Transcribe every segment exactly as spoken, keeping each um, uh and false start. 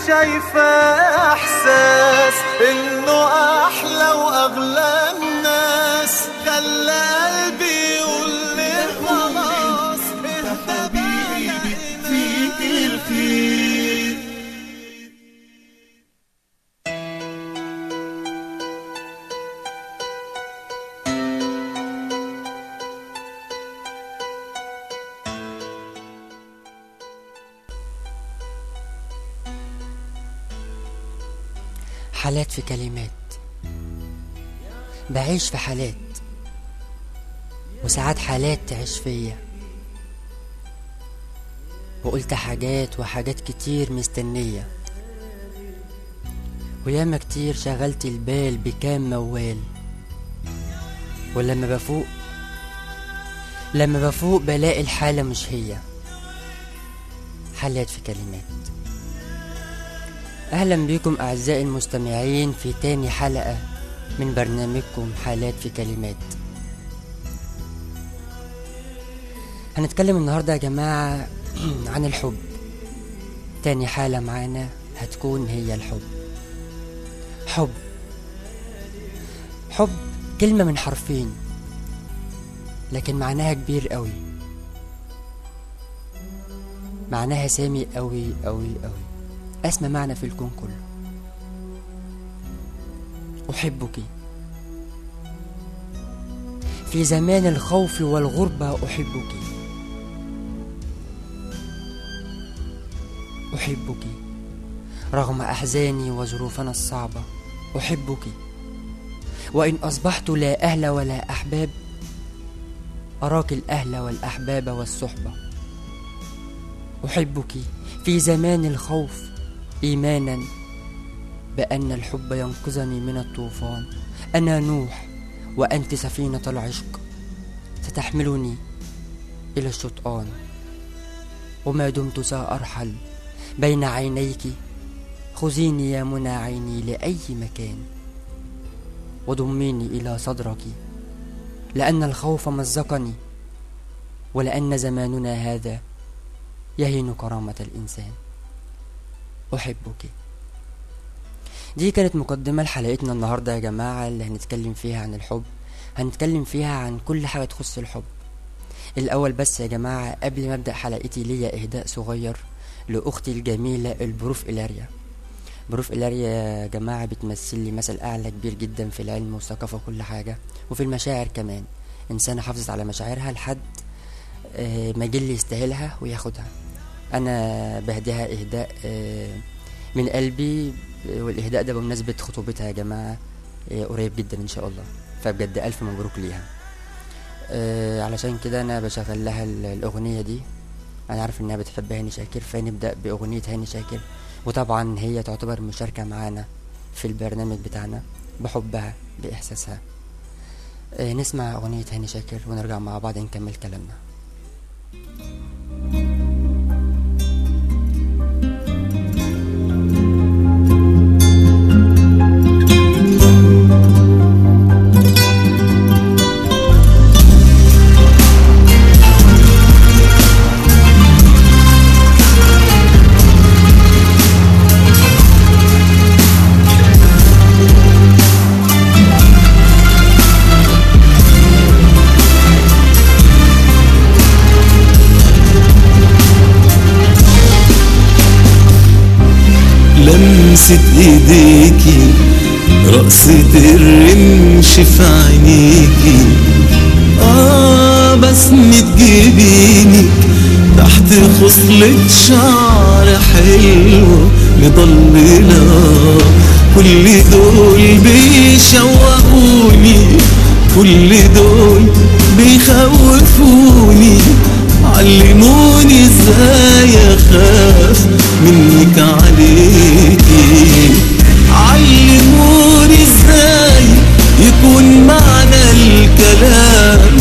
شايفة احساس انه احلى واغلى الناس، خلى قلبي يقول لي خلاص اهدى حبيبي فيك الخير. حالات في كلمات، بعيش في حالات، وساعات حالات تعيش فيا، وقلت حاجات وحاجات كتير مستنية، وياما كتير شغلت البال بكام موال، ولما بفوق لما بفوق بلاقي الحالة مش هي. حالات في كلمات. أهلا بكم أعزائي المستمعين في تاني حلقة من برنامجكم حالات في كلمات. هنتكلم النهاردة يا جماعة عن الحب. تاني حالة معانا هتكون هي الحب. حب حب كلمة من حرفين لكن معناها كبير قوي، معناها سامي قوي قوي قوي، أسمى معنى في الكون كله. أحبك في زمان الخوف والغربة، أحبك أحبك رغم أحزاني وظروفنا الصعبة، أحبك وإن أصبحت لا أهل ولا أحباب، أراك الأهل والأحباب والصحبة. أحبك في زمان الخوف إيمانا بأن الحب ينقذني من الطوفان، أنا نوح وأنت سفينة العشق، ستحملني إلى الشطآن، وما دمت سأرحل بين عينيك، خذيني يا منى عيني لأي مكان، وضميني إلى صدرك، لأن الخوف مزقني، ولأن زماننا هذا يهين كرامة الإنسان. أحبك. دي كانت مقدمة لحلقتنا النهاردة يا جماعة، اللي هنتكلم فيها عن الحب. هنتكلم فيها عن كل حاجة تخص الحب. الأول بس يا جماعة قبل ما أبدأ حلقتي ليا إهداء صغير لأختي الجميلة البروف إلاريا. بروف إلاريا يا جماعة بتمثل لي مثل أعلى كبير جدا في العلم والثقافة وكل حاجة، وفي المشاعر كمان. إنسانة حافظت على مشاعرها لحد ما جل يستاهلها وياخدها. أنا بهديها إهداء من قلبي، والإهداء ده بمناسبة خطوبتها يا جماعة قريب جدا إن شاء الله، فبجد ألف مبروك ليها. علشان كده أنا بشغل لها الأغنية دي. أنا عارف إنها بتحب هاني شاكر، فنبدأ بأغنية هاني شاكر، وطبعا هي تعتبر مشاركة معانا في البرنامج بتاعنا بحبها بإحساسها. نسمع أغنية هاني شاكر ونرجع مع بعض نكمل كلامنا. لمسة ايديكي، رقصة الرمش في عينيكي، اه بسمة جبينك تحت خصلة شعر حلوة مضللة، كل دول بيشوقوني، كل دول بيخوفوني، علموني ازاي اخاف منك عليكي، علموني ازاي يكون معنى الكلام،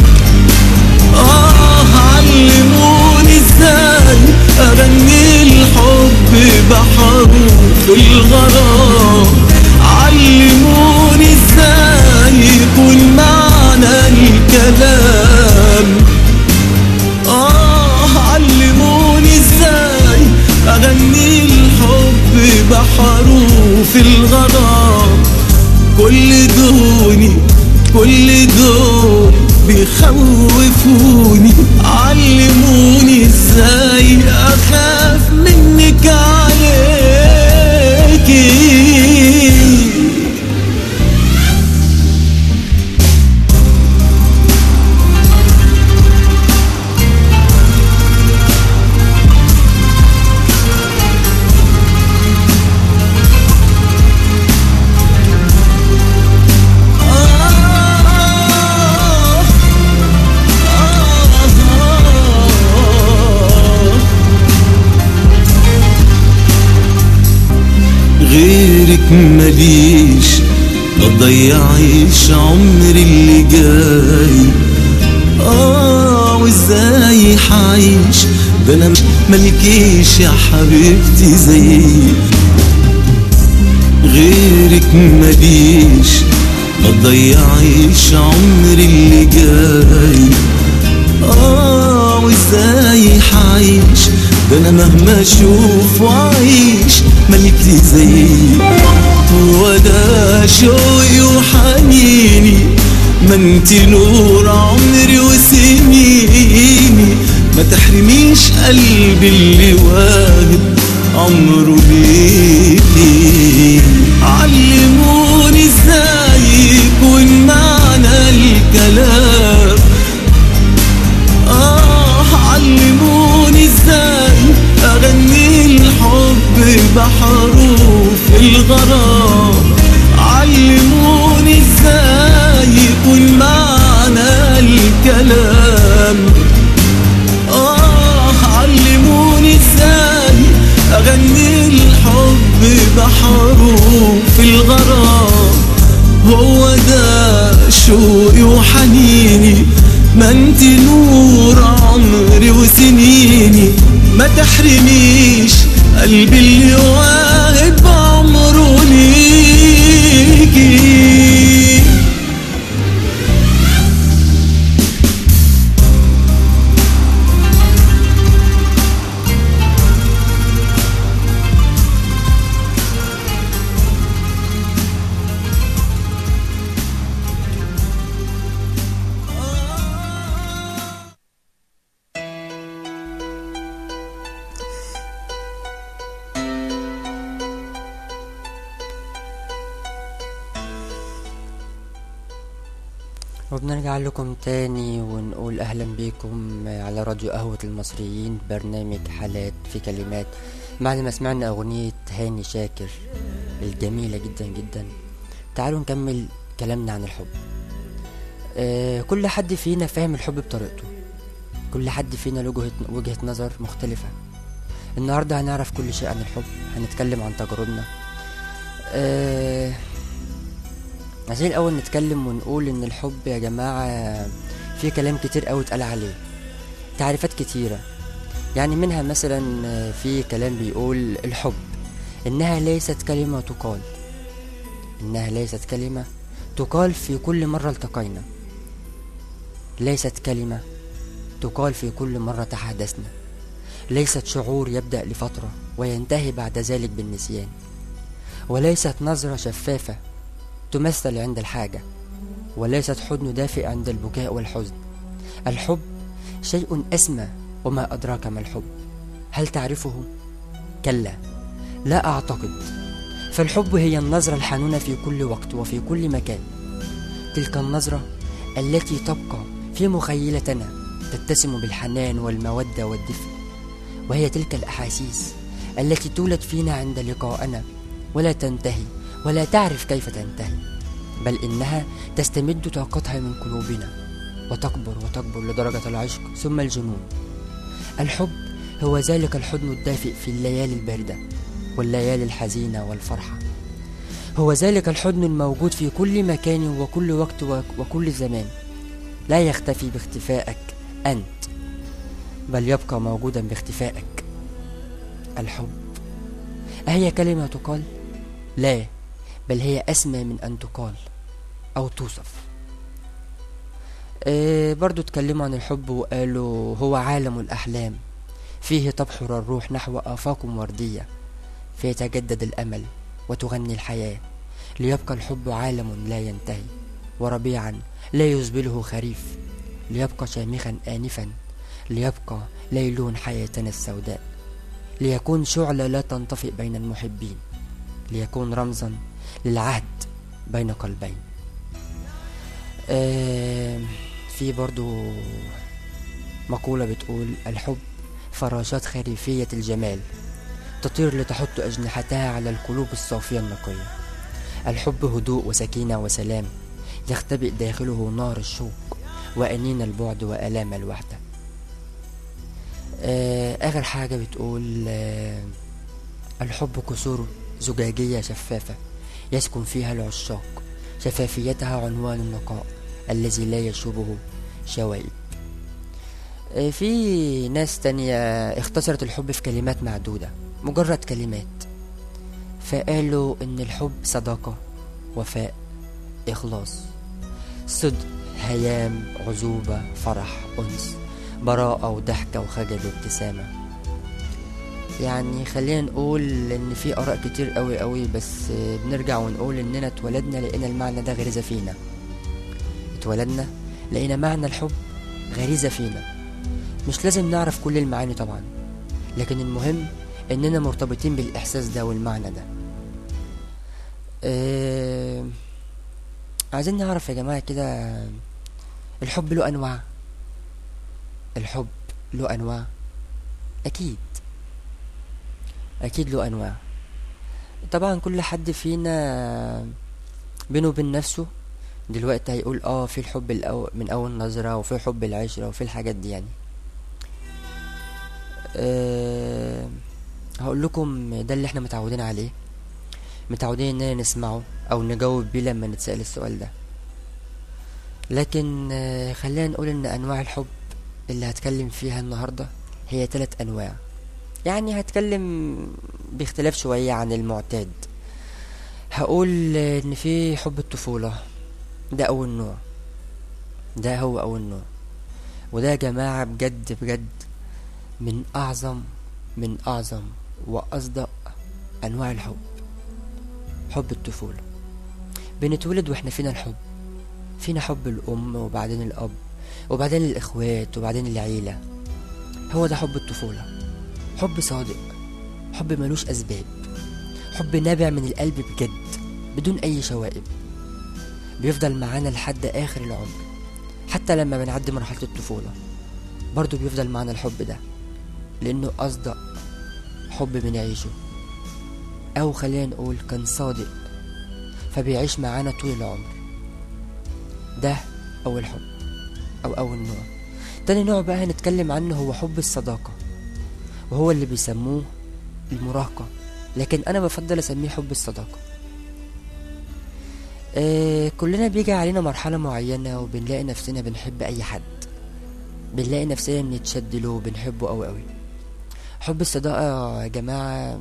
اه علموني ازاي اغني الحب بحروف الغرام، علموني ازاي يكون معنى الكلام، اه علموني ازاي اغني الحب خوفوني، علموني ازاي اخاف منك عليكي. غيرك مليش، ما تضيعيش عمري اللي جاي. اه وازاي حعيش، ده انا ملكيش يا حبيبتي زيي. غيرك مليش، ما تضيعيش عمري اللي جاي. اه وازاي حعيش، ده انا مهما اشوف واعيش ملكتي زيي. هو ده شوقي وحنيني، ما انتي نور عمري وسنيني. ما تحرميش قلبي اللي واهب عمره ليكي. علموني ازاي يكون معنى الكلام. آه علموني ازاي اغني الحب بحروف الغرام. علموني ازاي يكون معنى الكلام. آه علموني ازاي اغني الحب بحروف الغرام. هو ده شوقي وحنيني، ما انتي نور عمري وسنيني. ما تحرميش قلبي اللي واهب عمره ليكي. وبنرجع لكم تاني ونقول أهلا بكم على راديو قهوة المصريين، برنامج حالات في كلمات. بعد ما سمعنا أغنية هاني شاكر الجميلة جدا جدا، تعالوا نكمل كلامنا عن الحب. آه كل حد فينا فاهم الحب بطريقته، كل حد فينا له وجهة, وجهة نظر مختلفة. النهاردة هنعرف كل شيء عن الحب، هنتكلم عن تجاربنا. آه عايزين الاول نتكلم ونقول ان الحب يا جماعة في كلام كتير قوي اتقال عليه، تعريفات كتيرة. يعني منها مثلا في كلام بيقول الحب انها ليست كلمة تقال، انها ليست كلمة تقال في كل مرة التقينا، ليست كلمة تقال في كل مرة تحدثنا، ليست شعور يبدأ لفترة وينتهي بعد ذلك بالنسيان، وليست نظرة شفافة تمثل عند الحاجة، وليست حضن دافئ عند البكاء والحزن. الحب شيء أسمى، وما أدراك ما الحب؟ هل تعرفه؟ كلا، لا أعتقد. فالحب هي النظرة الحنونة في كل وقت وفي كل مكان، تلك النظرة التي تبقى في مخيلتنا تتسم بالحنان والمودة والدفء، وهي تلك الأحاسيس التي تولد فينا عند لقائنا ولا تنتهي ولا تعرف كيف تنتهي، بل إنها تستمد طاقتها من قلوبنا وتكبر وتكبر لدرجة العشق ثم الجنون. الحب هو ذلك الحضن الدافئ في الليالي الباردة والليالي الحزينة والفرحة، هو ذلك الحضن الموجود في كل مكان وكل وقت وكل زمان، لا يختفي باختفائك أنت، بل يبقى موجودا باختفائك. الحب أهي كلمة تقال؟ لا، بل هي أسمى من أن تقال أو توصف. إيه برضو اتكلموا عن الحب وقالوا هو عالم الأحلام، فيه تبحر الروح نحو آفاق وردية، فيتجدد الأمل وتغني الحياة، ليبقى الحب عالم لا ينتهي وربيعا لا يزبله خريف، ليبقى شامخا آنفا، ليبقى ليلون حياتنا السوداء، ليكون شعلة لا تنطفئ بين المحبين، ليكون رمزا للعهد بين قلبين. آه في برضو مقولة بتقول: الحب فراشات خريفية الجمال تطير لتحط أجنحتها على القلوب الصافية النقية. الحب هدوء وسكينة وسلام، يختبئ داخله نار الشوق وأنين البعد وآلام الوحدة. آه آخر حاجة بتقول: آه الحب كسور زجاجية شفافة يسكن فيها العشاق، شفافيتها عنوان النقاء الذي لا يشوبه شوائب. آه في ناس تانية اختصرت الحب في كلمات معدودة، مجرد كلمات، فقالوا إن الحب صداقة، وفاء، إخلاص، صدق، هيام، عذوبة، فرح، أنس، براءة وضحكة وخجل وابتسامة. يعني خلينا نقول إن في آراء كتير قوي قوي، بس بنرجع ونقول إننا اتولدنا لقينا المعنى ده غريزة فينا. اتولدنا لقينا معنى الحب غريزة فينا. مش لازم نعرف كل المعاني طبعا، لكن المهم إننا مرتبطين بالإحساس ده والمعنى ده. اه... عايزين نعرف يا جماعة كده، الحب له أنواع. الحب له أنواع، أكيد أكيد له أنواع. طبعا كل حد فينا بينه وبين نفسه دلوقتي هيقول اه في الحب الأو... من أول نظرة، وفي حب العشرة، وفي الحاجات دي يعني. أه... هقول لكم ده اللي احنا متعودين عليه، متعودين اننا نسمعه او نجاوب بيه لما نتسأل السؤال ده. لكن أه خلينا نقول ان انواع الحب اللي هتكلم فيها النهاردة هي ثلاث انواع. يعني هتكلم باختلاف شوية عن المعتاد. هقول ان في حب الطفولة، ده اول نوع، ده هو اول نوع. وده يا جماعة بجد بجد من اعظم من اعظم واصدق انواع الحب. حب الطفولة، بنتولد واحنا فينا الحب، فينا حب الام وبعدين الاب وبعدين الاخوات وبعدين العيلة. هو ده حب الطفولة، حب صادق، حب ملوش اسباب، حب نابع من القلب بجد بدون اي شوائب، بيفضل معانا لحد اخر العمر. حتى لما بنعدي مرحلة الطفولة برضو بيفضل معانا الحب ده، لانه اصدق حب بنعيشه، او خلينا نقول كان صادق فبيعيش معانا طول العمر. ده اول حب او اول نوع. تاني نوع بقى هنتكلم عنه هو حب الصداقة، وهو اللي بيسموه المراهقة، لكن انا بفضل اسميه حب الصداقة. آه كلنا بيجي علينا مرحلة معينة وبنلاقي نفسنا بنحب اي حد، بنلاقي نفسنا بنتشد له وبنحبه قوي قوي. حب الصداقة يا جماعة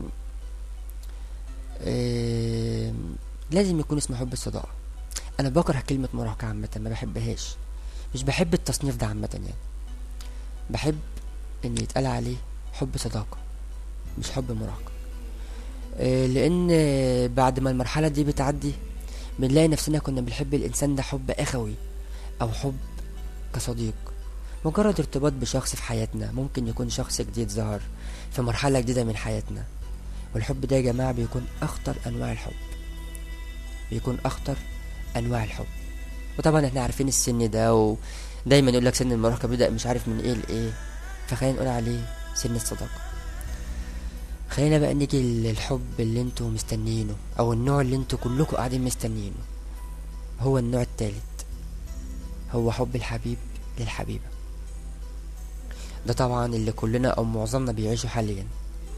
آه لازم يكون اسمه حب الصداقة. انا بكره كلمة مراهقة عامة، ما بحبهاش، مش بحب التصنيف ده عامة. يعني بحب ان يتقال عليه حب صداقة مش حب مراهقة. آه لان بعد ما المرحلة دي بتعدي بنلاقي نفسنا كنا بنحب الانسان ده حب اخوي او حب كصديق، مجرد ارتباط بشخص في حياتنا. ممكن يكون شخص جديد ظهر في مرحلة جديدة من حياتنا، والحب ده يا جماعة بيكون اخطر انواع الحب، بيكون اخطر انواع الحب. وطبعا احنا عارفين السن ده، ودايما يقول لك سن المراهقة بدأ مش عارف من ايه لايه، فخلينا نقول عليه سن الصداقة. خلينا بقى نيجي للحب اللي انتوا مستنيينه، او النوع اللي انتوا كلكم قاعدين مستنيينه، هو النوع الثالث، هو حب الحبيب للحبيبة. ده طبعا اللي كلنا او معظمنا بيعيشوا حاليا.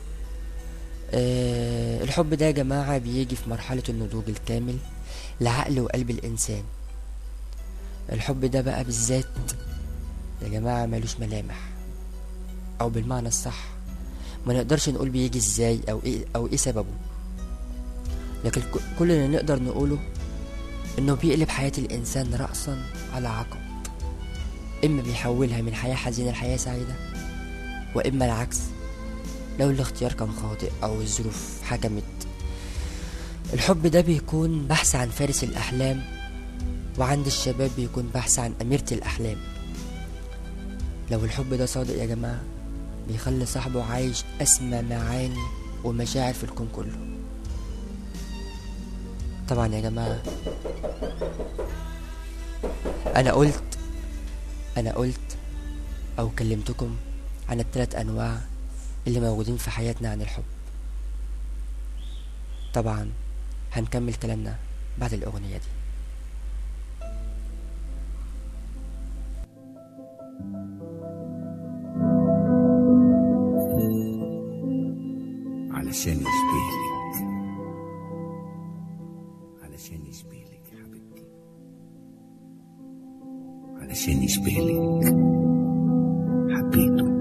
أه الحب ده يا جماعة بيجي في مرحلة النضوج الكامل لعقل وقلب الانسان. الحب ده بقى بالذات يا جماعة ملوش ملامح، او بالمعنى الصح ما نقدرش نقول بيجي ازاي او ايه او ايه سببه، لكن كل اللي نقدر نقوله انه بيقلب حياة الانسان رأسا على عقب، اما بيحولها من حياة حزينة لحياة سعيدة، واما العكس لو الاختيار كان خاطئ او الظروف حكمت. الحب ده بيكون بحث عن فارس الاحلام، وعند الشباب بيكون بحث عن اميرة الاحلام. لو الحب ده صادق يا جماعة بيخلي صاحبه عايش أسمى معاني ومشاعر في الكون كله. طبعا يا جماعة أنا قلت أنا قلت أو كلمتكم عن الثلاث أنواع اللي موجودين في حياتنا عن الحب. طبعا هنكمل كلامنا بعد الأغنية دي. علشان يشبهلك علشان يشبهلك يا حبيبتي، علشان يشبهلك حبيته.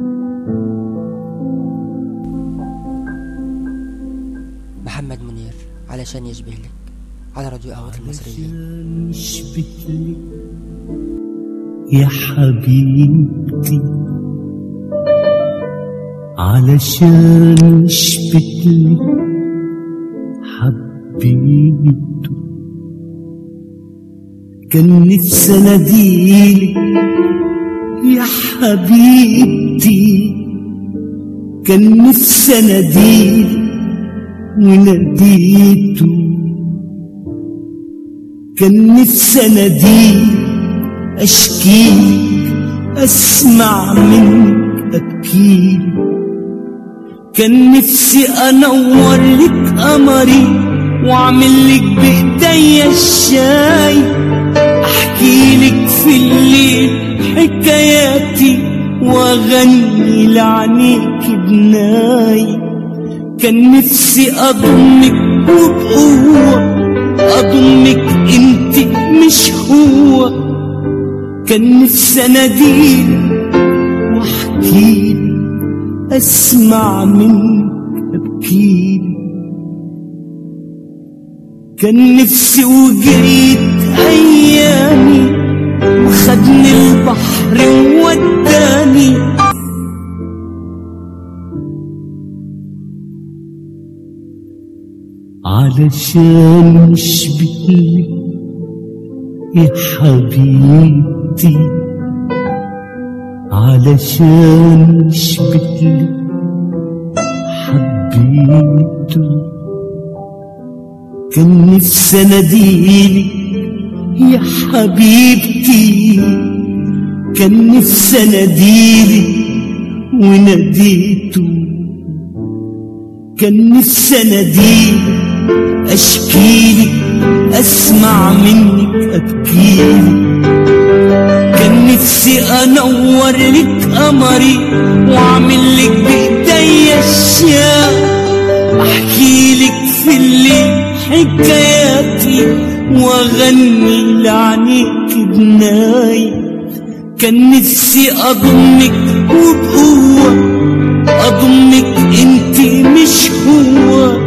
محمد منير علشان يشبهلك على راديو قهوة المصريين. علشان يشبهلك يا حبيبتي، علشان يشبهلك حبيته. كان نفسي اناديلك يا حبيبتي، كان نفسي اناديلك وناديته. كان نفسي اناديلك اشكيلك اسمع منك ابكيلك. كان نفسي انور لك قمري واعمل لك بايديا الشاي، احكي لك في الليل حكاياتي واغني لعينيك بناي. كان نفسي اضمك وبقوة، اضمك انت مش هو. كان نفسي اناديلك واحكيلك اسمع منك ابكيلك. كان نفسي وجريت ايامي وخدني البحر ووداني. علشان يشبهلك يا حبيبتي، علشان يشبهلك حبيته. كان نفسي اناديلك يا حبيبتي، كان نفسي اناديلك وناديته. كان نفسي اناديلك اشكيلك اسمع منك ابكيلك. كان نفسي انور لك قمري واعمل لك بايديا الشاي، احكي لك في الليل حكاياتي واغني لعينيك بناي. كان نفسي اضمك وبقوة، اضمك انت مش هو.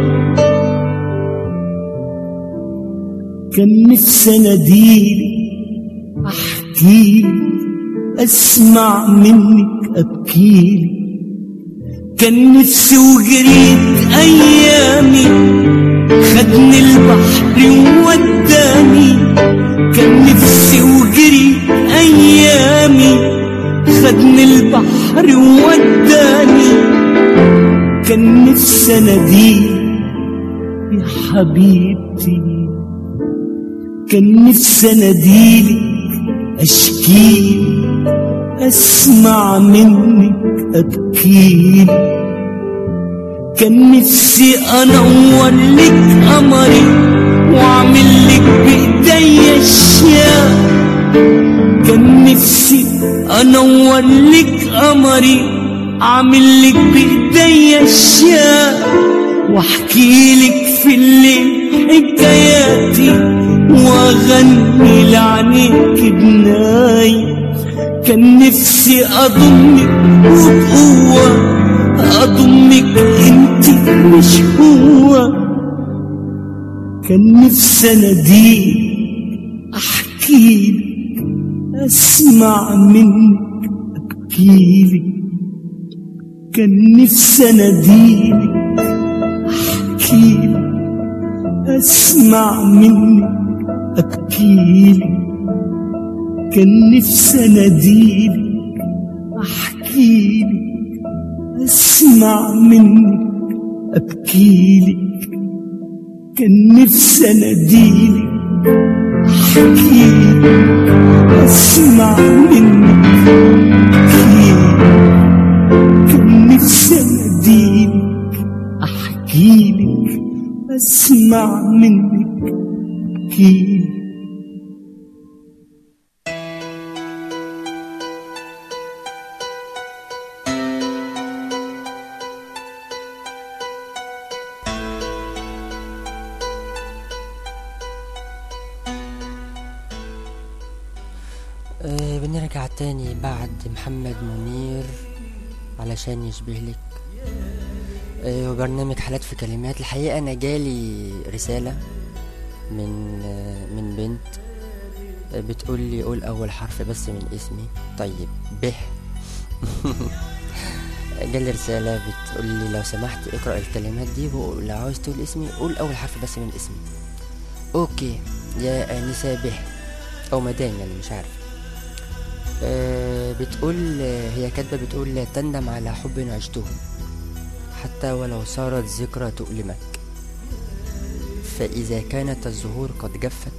كان نفسي اناديلك احكيلك اسمع منك ابكيلك. كان نفسي وجريت ايامي خدني البحر ووداني. كان نفسي وجريت ايامي خدني البحر ووداني. كان نفسي اناديلك يا حبيبتي، كان نفسي اناديلك اشكيلك اسمع منك ابكيلك. كان نفسي انور لك قمري واعمل لك بايديا الشاي. كان نفسي انور لك قمري اعمل لك بايديا الشاي، واحكي لك في الليل حكاياتي واغني لعينيك بناي. كان نفسي اضمك وبقوة، اضمك انت مش هو. كان نفسي اناديلك احكيلك اسمع منك ابكيلك. كان نفسي اناديلك احكيلك اسمع منك ابكيلك. كان نفسي اناديلك أسمع منك أبكيلك، كان نفسي أناديلك أحكيلك، أسمع منك أبكيلك، كان نفسي أناديلك أحكيلك، أسمع منك أبكيلك. أه بنرجع تاني بعد محمد منير علشان يشبه لك. أه وبرنامج حالات في كلمات. الحقيقة أنا جالي رسالة من أه من بنت أه بتقول لي قول أول حرف بس من اسمي. طيب به. جالي رسالة بتقول لي لو سمحت اقرأ الكلمات دي، ولو عاوز تقول اسمي قول أول حرف بس من اسمي. أوكي يا آنسة به أو مدام، يعني مش عارف. أه بتقول هي كاتبة بتقول لا تندم على حب عشته حتى ولو صارت ذكرى تؤلمك، فإذا كانت الزهور قد جفت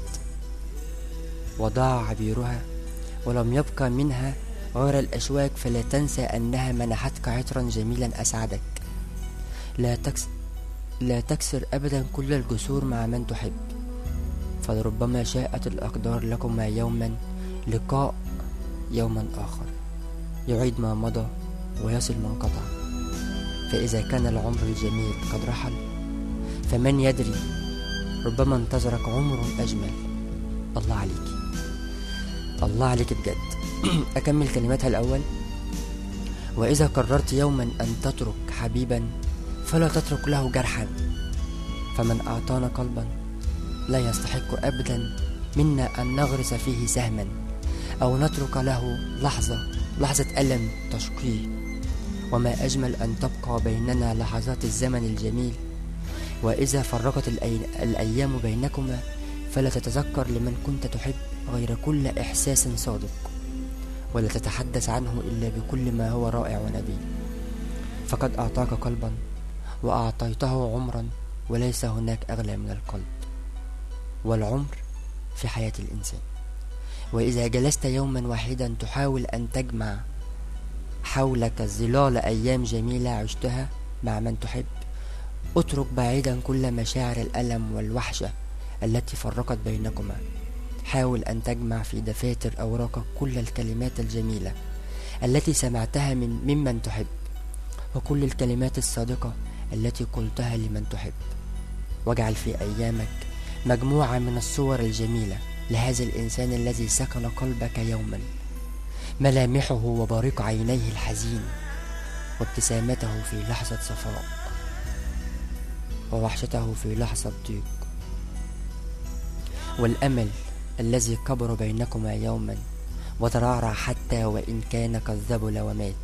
وضاع عبيرها ولم يبقى منها غير الأشواك، فلا تنسى أنها منحتك عطرا جميلا أسعدك. لا, تكس لا تكسر أبدا كل الجسور مع من تحب، فلربما شاءت الأقدار لكما يوما لقاء يوما آخر يعيد ما مضى ويصل من قطع. فإذا كان العمر الجميل قد رحل فمن يدري، ربما انتظرك عمر أجمل. الله عليك، الله عليك بجد. أكمل كلماتها الأول. وإذا قررت يوما أن تترك حبيبا فلا تترك له جرحا، فمن أعطانا قلبا لا يستحق أبدا منا أن نغرس فيه سهما أو نترك له لحظة لحظة ألم تشقيه. وما أجمل أن تبقى بيننا لحظات الزمن الجميل. وإذا فرقت الأيام بينكما فلا تتذكر لمن كنت تحب غير كل إحساس صادق، ولا تتحدث عنه إلا بكل ما هو رائع ونبيل. فقد أعطاك قلبا وأعطيته عمرا، وليس هناك أغلى من القلب والعمر في حياة الإنسان. وإذا جلست يوما واحدا تحاول أن تجمع حولك ظلال أيام جميلة عشتها مع من تحب، اترك بعيدا كل مشاعر الألم والوحشة التي فرقت بينكما. حاول أن تجمع في دفاتر أوراقك كل الكلمات الجميلة التي سمعتها من ممن تحب، وكل الكلمات الصادقة التي قلتها لمن تحب. واجعل في أيامك مجموعة من الصور الجميلة لهذا الإنسان الذي سكن قلبك يوما، ملامحه وبريق عينيه الحزين وابتسامته في لحظة صفاء ووحشته في لحظة ضيق، والأمل الذي كبر بينكما يوما وترعرع حتى وإن كان قد ذبل ومات.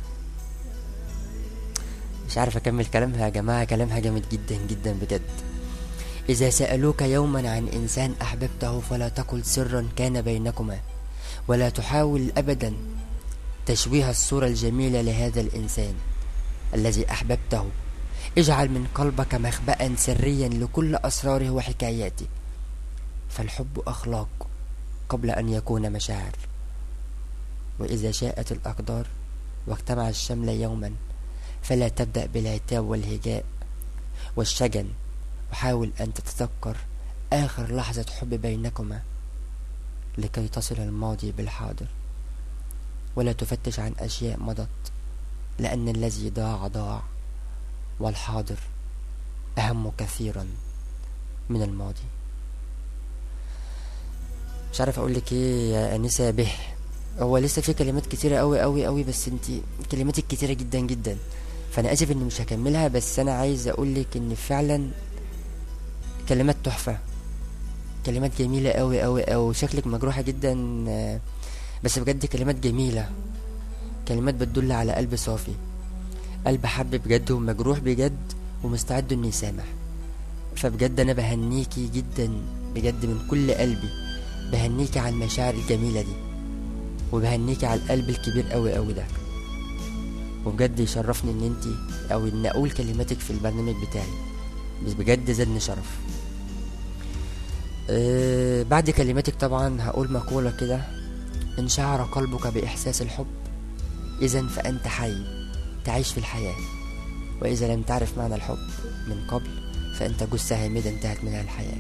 مش عارف أكمل كلامها يا جماعة، كلامها جامد جدا جدا بجد. إذا سألوك يوما عن إنسان أحببته فلا تقل سرا كان بينكما، ولا تحاول أبدا تشويه الصورة الجميلة لهذا الإنسان الذي أحببته. اجعل من قلبك مخبأ سريا لكل أسراره وحكاياته، فالحب أخلاق قبل أن يكون مشاعر. وإذا شاءت الأقدار واجتمع الشمل يوما فلا تبدأ بالعتاب والهجاء والشجن، وحاول أن تتذكر آخر لحظة حب بينكما لكي تصل الماضي بالحاضر، ولا تفتش عن أشياء مضت، لأن الذي ضاع ضاع، والحاضر أهم كثيرا من الماضي. مش عارف أقولك إيه يا أنسة به. هو لسه في كلمات كتيرة أوي أوي أوي، بس انتي كلماتك كتيرة جدا جدا، فأنا آسف إني مش هكملها. بس أنا عايز أقولك إن فعلا كلمات تحفة، كلمات جميلة أوي أوي أوي. شكلك مجروحة جدا، بس بجد كلمات جميلة، كلمات بتدل على قلب صافي، قلب حب بجد ومجروح بجد ومستعد إنه يسامح. فبجد أنا بهنيكي جدا بجد من كل قلبي، بهنيكي على المشاعر الجميلة دي، وبهنيكي على القلب الكبير أوي أوي ده. وبجد يشرفني ان انتي او ان اقول كلماتك في البرنامج بتاعي، بس بجد زادني شرف. أه بعد كلماتك طبعا هقول مقولة كده: ان شعر قلبك باحساس الحب اذا فانت حي تعيش في الحياة، واذا لم تعرف معنى الحب من قبل فانت جثة هامدة انتهت منها الحياة.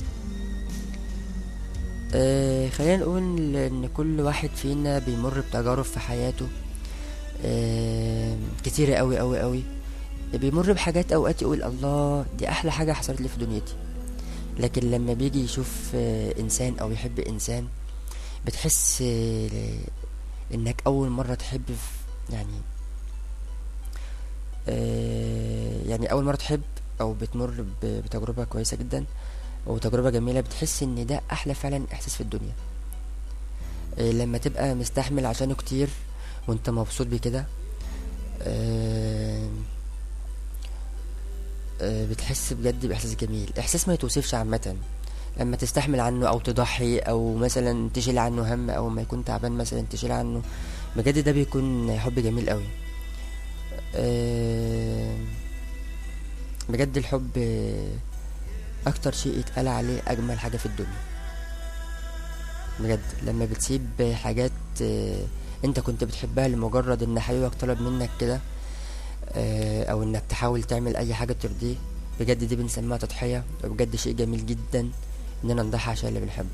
أه خلينا نقول ان كل واحد فينا بيمر بتجارب في حياته أه كتيرة قوي قوي قوي، بيمر بحاجات اوقات يقول الله دي احلى حاجة حصلت لي في دنيتي، لكن لما بيجي يشوف أه انسان او يحب انسان بتحس أه انك اول مرة تحب يعني أه يعني اول مرة تحب او بتمر بتجربة كويسة جدا او تجربة جميلة، بتحس ان ده احلى فعلا احساس في الدنيا. أه لما تبقى مستحمل عشانه كتير وانت مبسوط بكده أه أه بتحس بجد باحساس جميل، احساس ما يتوصفش عامة. لما تستحمل عنه او تضحي او مثلا تشيل عنه هم، او ما يكون تعبان مثلا تشيل عنه، بجد ده بيكون حب جميل قوي. أه بجد الحب اكتر شيء يتقال عليه اجمل حاجة في الدنيا. بجد لما بتسيب حاجات انت كنت بتحبها لمجرد ان حبيبك طلب منك كده، او انك تحاول تعمل اي حاجة ترضيه، بجد دي بنسميها تضحية، وبجد شيء جميل جدا اننا نضحي عشان اللي بنحبه.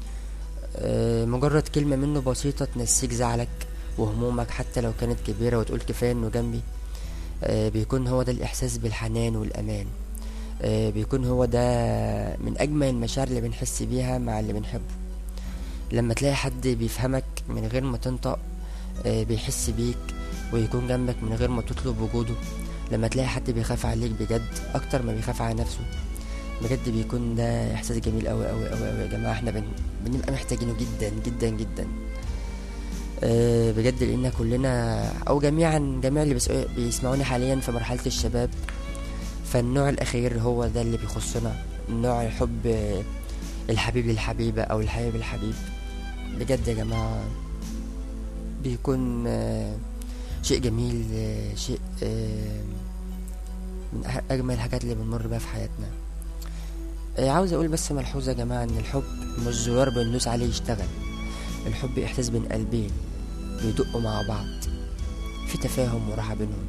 مجرد كلمة منه بسيطة تنسيك زعلك وهمومك حتى لو كانت كبيرة، وتقول كفاية انه جنبي، بيكون هو ده الاحساس بالحنان والامان. بيكون هو ده من اجمل المشاعر اللي بنحس بيها مع اللي بنحبه. لما تلاقي حد بيفهمك من غير ما تنطق، بيحس بيك ويكون جنبك من غير ما تطلب وجوده. لما تلاقي حد بيخاف عليك بجد اكتر ما بيخاف على نفسه، بجد بيكون ده احساس جميل قوي قوي قوي قوي يا جماعه. احنا بن... بنبقى محتاجينه جدا جدا جدا أه بجد، لان كلنا او جميعا جميع اللي بيسمعوني بيسمعوني حاليا في مرحله الشباب، فالنوع الاخير هو ده اللي بيخصنا، نوع الحب الحبيب للحبيبه او الحبيب الحبيب. بجد يا جماعه بيكون أه شيء جميل، أه شيء أه من اجمل الحاجات اللي بنمر بيها في حياتنا. أه عاوز اقول بس ملحوظه يا جماعه، ان الحب مش زرار بندوس عليه يشتغل. الحب احساس بين قلبين بيدقوا مع بعض في تفاهم وراحه بينهم.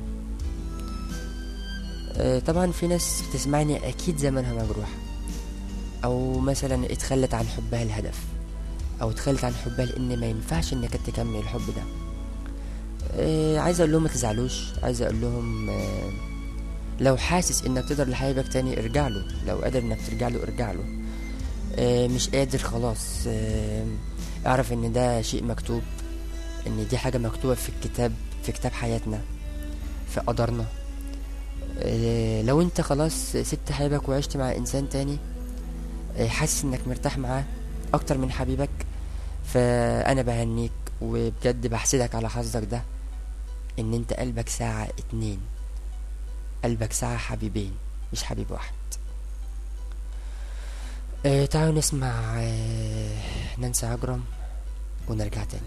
أه طبعا في ناس بتسمعني اكيد زمانها مجروحه، او مثلا اتخلت عن حبها الهدف، او اتخلت عن حبها لان ما ينفعش انك تكمل الحب ده. أه عايز اقول لهم ما تزعلوش، عايز اقول لهم أه لو حاسس انك تقدر لحبيبك تاني ارجع له، لو قادر انك ترجع له ارجع له. أه مش قادر خلاص، أه اعرف ان ده شيء مكتوب، ان دي حاجة مكتوبة في الكتاب، في كتاب حياتنا، في قدرنا. أه لو انت خلاص سبت حبيبك وعشت مع انسان تاني أه حاسس انك مرتاح معاه اكتر من حبيبك، فانا بهنيك وبجد بحسدك على حظك ده، ان انت قلبك ساعة اتنين، قلبك ساعة حبيبين مش حبيب واحد. أه تعالوا نسمع أه نانسي عجرم ونرجع تاني.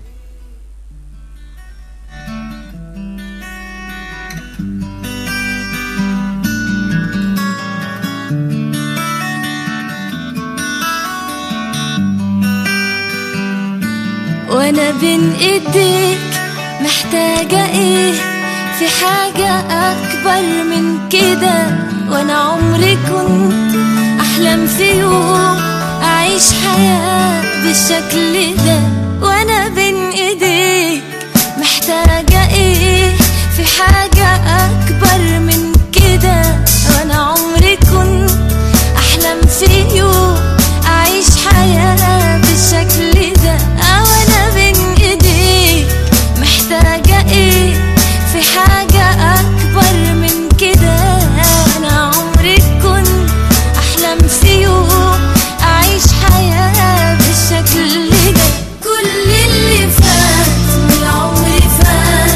وانا بين ايديك محتاجة ايه؟ في حاجة اكبر من كده، وانا عمري كنت احلم في يوم اعيش حياة بالشكل ده. وانا بين ايديك محتاجة ايه؟ في حاجة اكبر من كده، وانا عمري كنت احلم في يوم اعيش حياة بالشكل ده. وانا بين ايديك محتاجة ايه؟ في حاجة اكبر من كده، انا عمري كنت احلم في يوم اعيش حياة بالشكل ده. كل اللي فات من عمري فات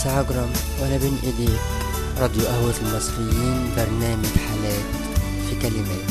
لسه هجرم وانا بين ايديك. راديو قهوة المصريين، برنامج حالات في كلمات.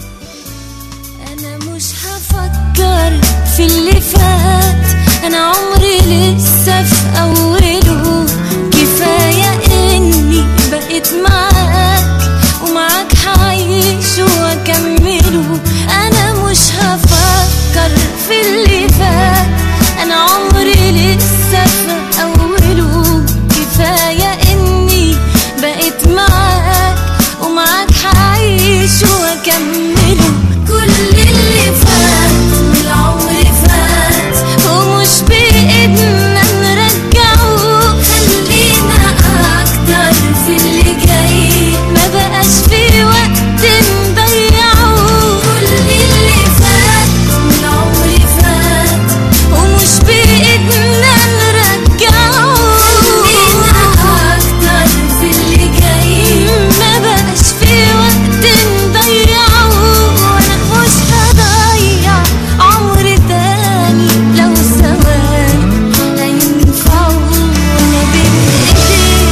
انا مش هفكر في اللي فات، انا عمري لسه في اوله. كفاية اني بقيت معاك ومعاك هعيش واكمله. انا مش هفكر في اللي فات، انا عمري لسه في اوله. كفاية اني بقيت معاك ومعاك هعيش واكمله. كل اللي فات من العمر فات ومش بإيدنا نرجعه. خلينا اكتر في اللي جاي، ما بقاش في وقت نضيعه. كل اللي فات من العمر فات ومش بإيدنا نرجعه. خلينا اكتر في اللي جاي، ما بقاش في وقت نضيعه. وانا مش هضيع عمر تاني لو ثواني هينفعوا وانا بين ايديك.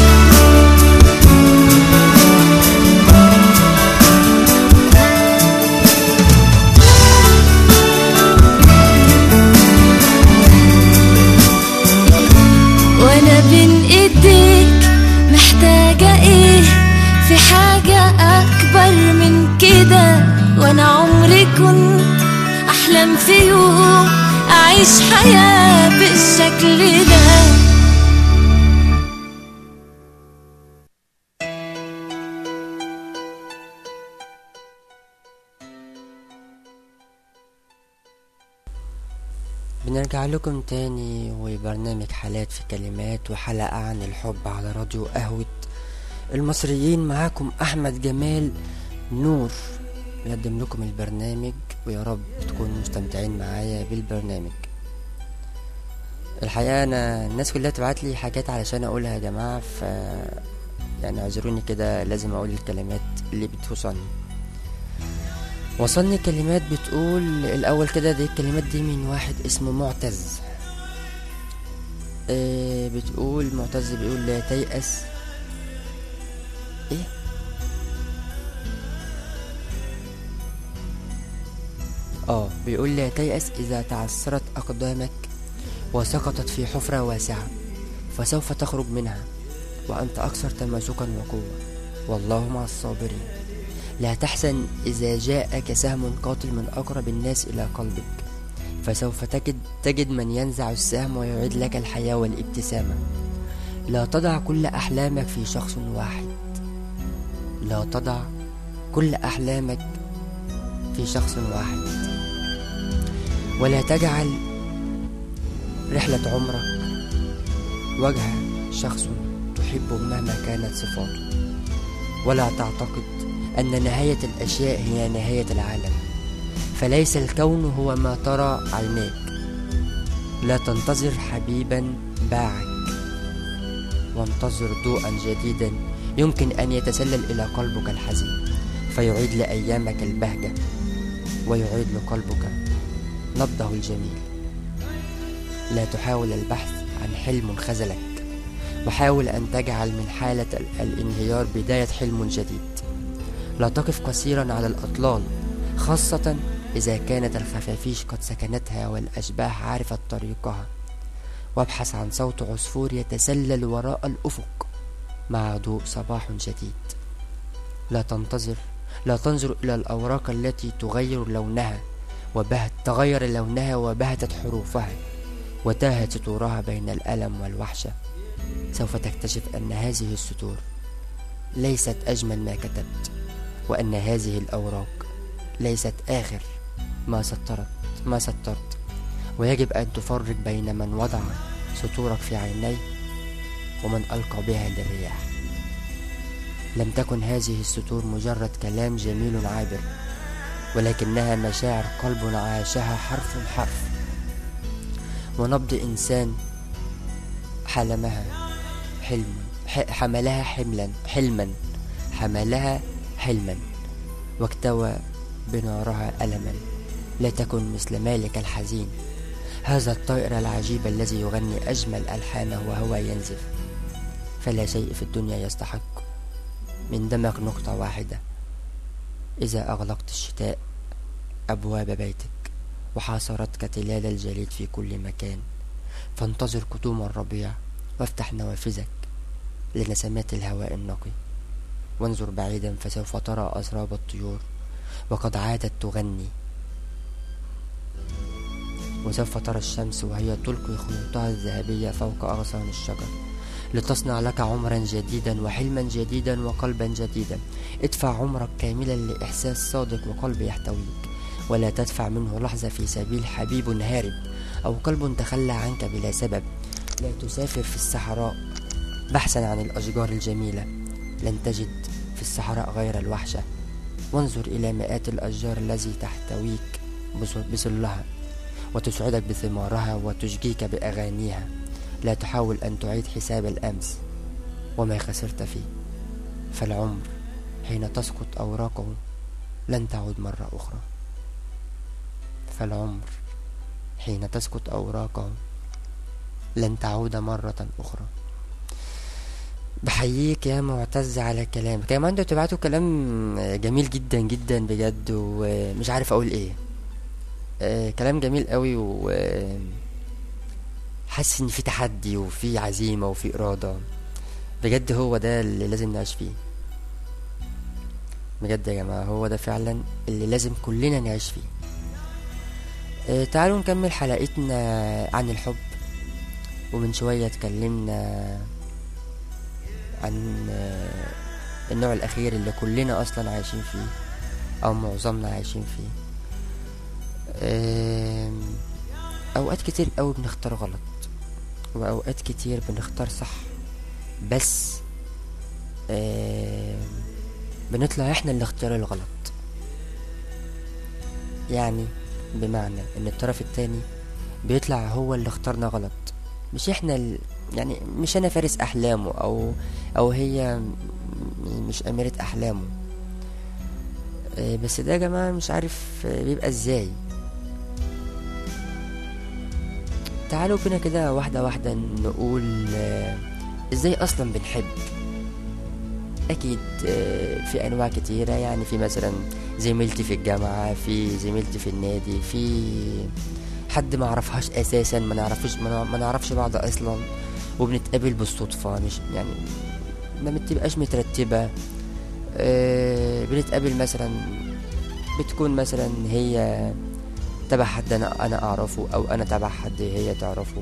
وانا بين ايديك محتاجة ايه؟ في حاجة اكبر من كده. وانا عمري كنت احلم في يوم اعيش حياة بالشكل ده. بنرجع لكم تاني وبرنامج حالات في كلمات، وحلقة عن الحب على راديو قهوة المصريين. معاكم أحمد جمال نور بيقدم لكم البرنامج، ويا رب تكونوا مستمتعين معايا بالبرنامج. الحقيقة أنا الناس كلها تبعت لي حاجات علشان أقولها يا جماعة، ف يعني اعذروني كده، لازم أقول الكلمات اللي بتوصلني. وصلني كلمات بتقول الأول كده، دي الكلمات دي من واحد اسمه معتز. إيه بتقول معتز، بيقول لا تيأس. ايه اه بيقول لا تيأس إذا تعثرت أقدامك وسقطت في حفرة واسعة، فسوف تخرج منها وأنت أكثر تماسكا وقوة، والله مع الصابرين. لا تحزن إذا جاءك سهم قاتل من أقرب الناس إلى قلبك، فسوف تجد, تجد من ينزع السهم ويعيد لك الحياة والابتسامة. لا تضع كل أحلامك في شخص واحد، لا تضع كل أحلامك في شخص واحد، ولا تجعل رحلة عمرك وجه شخص تحبه مهما كانت صفاته. ولا تعتقد أن نهاية الأشياء هي نهاية العالم، فليس الكون هو ما ترى عينيك. لا تنتظر حبيبا باعك، وانتظر ضوءا جديدا يمكن أن يتسلل إلى قلبك الحزين، فيعيد لأيامك البهجة ويعيد لقلبك نبضه الجميل. لا تحاول البحث عن حلم خذلك، وحاول أن تجعل من حالة الانهيار بداية حلم جديد. لا تقف قصيرا على الأطلال، خاصة إذا كانت الخفافيش قد سكنتها والأشباح عرفت طريقها، وابحث عن صوت عصفور يتسلل وراء الأفق مع ضوء صباح جديد. لا تنتظر لا تنظر إلى الأوراق التي تغير لونها وبهت تغير لونها وبهتت حروفها وتاهت سطورها بين الألم والوحشة. سوف تكتشف أن هذه السطور ليست أجمل ما كتبت، وأن هذه الأوراق ليست آخر ما سطرت ما سطرت ويجب أن تفرق بين من وضع سطورك في عينيه ومن ألقى بها للرياح. لم تكن هذه السطور مجرد كلام جميل عابر، ولكنها مشاعر قلب عاشها حرف حرف، ونبض إنسان حلمها حلم حملها حملا حلما حملها حلما واكتوى بنارها ألما. لا تكن مثل مالك الحزين، هذا الطائر العجيب الذي يغني أجمل ألحانه وهو ينزف. فلا شيء في الدنيا يستحق من دمك نقطة واحدة إذا أغلقت الشتاء أبواب بيتك وحاصرتك تلال الجليد في كل مكان، فانتظر قدوم الربيع وافتح نوافذك لنسمات الهواء النقي، وانظر بعيدا فسوف ترى أسراب الطيور وقد عادت تغني، وسوف ترى الشمس وهي تلقي خيوطها الذهبية فوق أغصان الشجر لتصنع لك عمرا جديدا وحلما جديدا وقلبا جديدا. ادفع عمرك كاملا لإحساس صادق وقلب يحتويك، ولا تدفع منه لحظة في سبيل حبيب هارب أو قلب تخلى عنك بلا سبب. لا تسافر في الصحراء بحثا عن الأشجار الجميلة، لن تجد في الصحراء غير الوحشة. وانظر إلى مئات الأشجار التي تحتويك بظلها وتسعدك بثمارها وتشجيك بأغانيها. لا تحاول أن تعيد حساب الأمس وما خسرت فيه، فالعمر حين تسقط أوراقه لن تعود مرة أخرى. فالعمر حين تسقط أوراقه لن تعود مرة أخرى. بحييك يا معتز على كلامك، كمان انتوا بتبعتوا كلام جميل جدا جدا بجد، ومش عارف اقول ايه. آه كلام جميل قوي، وحاسس ان في تحدي وفي عزيمة وفي إرادة بجد. هو ده اللي لازم نعيش فيه بجد يا جماعة، هو ده فعلا اللي لازم كلنا نعيش فيه. آه تعالوا نكمل حلقتنا عن الحب. ومن شوية اتكلمنا عن النوع الأخير اللي كلنا أصلا عايشين فيه أو معظمنا عايشين فيه. أوقات كتير أوي بنختار غلط، وأوقات كتير بنختار صح، بس بنطلع إحنا اللي اختار الغلط. يعني بمعنى إن الطرف التاني بيطلع هو اللي اختارنا غلط، مش إحنا ال... يعني مش انا فارس احلامه او او هي مش اميرة احلامه. بس ده يا جماعة مش عارف بيبقى ازاي. تعالوا بينا كده واحدة واحدة نقول ازاي اصلا بنحب. اكيد في انواع كتيرة، يعني في مثلا زميلتي في الجامعة، في زميلتي في النادي، في حد ما اعرفهاش اساسا، ما نعرفش ما نعرفش بعض اصلا، وبنتقابل بالصدفة، مش يعني ما بتبقاش مترتبة. أه بنتقابل مثلا، بتكون مثلا هي تبع حد انا انا اعرفه، او انا تبع حد هي تعرفه.